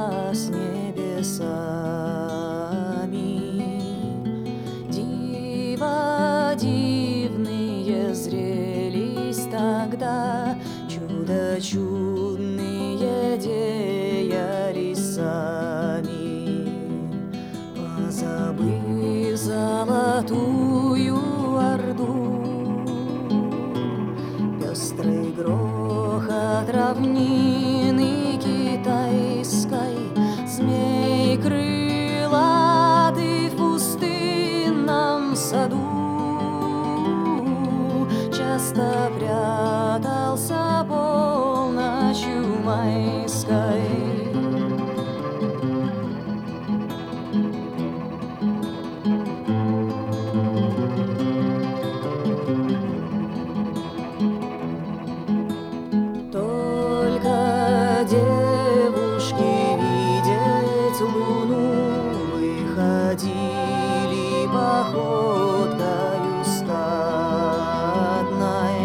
с небесами. Дива дивные зрелись тогда, чудо чудные деялись сами. Позабыв золотую орду, пестрый грохот равнины китайской, змей крылатый в пустынном саду часто прятался полночью майской. Девушки видеть луну выходили походкою стадной.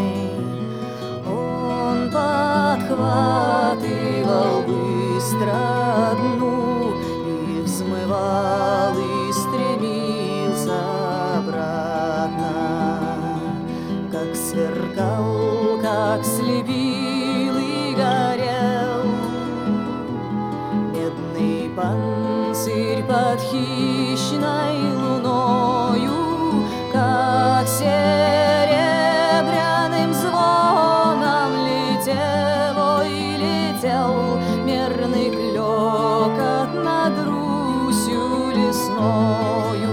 Он подхватывал быстро одну и взмывал, и стремился обратно. Как сверкал, как слепил и горел медный панцирь под хищной луною, как серебряным звоном летел, ой, летел мерный клёкот над Русью лесною.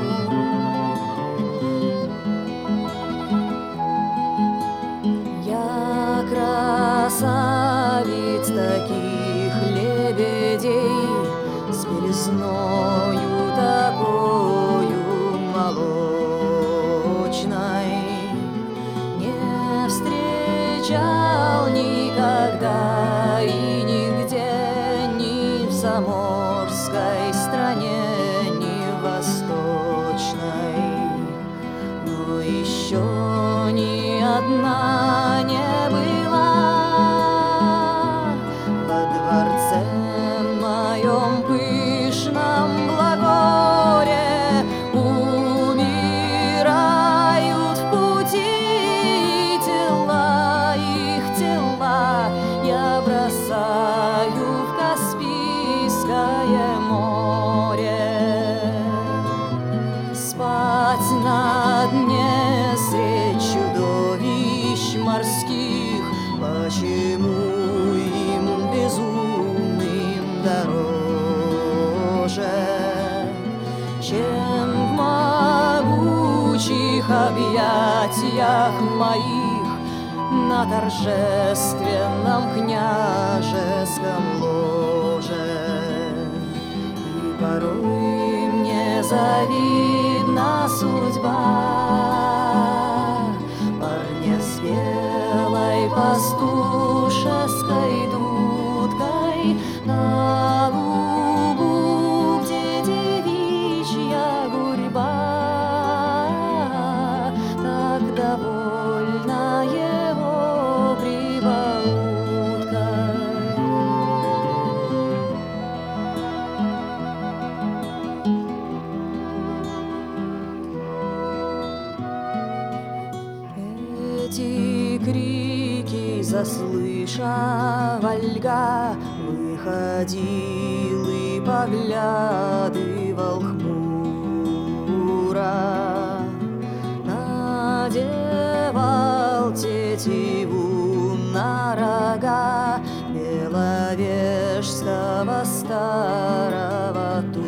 Я красавиц таких лебедей с белизною такою молочной не встречал никогда и нигде, ни в заморской стране, ни в восточной. Но еще ни одна не была во дворце моем пышном Благоре. Умирают в пути тела, их тела я бросаю в Каспийское море. Спать на дне средь чудовищ морских, почему им безумным дороже, чем в могучих объятиях моих на торжественном княжеском ложе. И порой мне завидна судьба парня с белой пастушеской дудкой на лугу, где девичья гурьба так довольна его прибауткой. Эти крики заслыша, Вольга выходил и поглядывал хмуро, надевал тетиву на рога беловежского старого тура.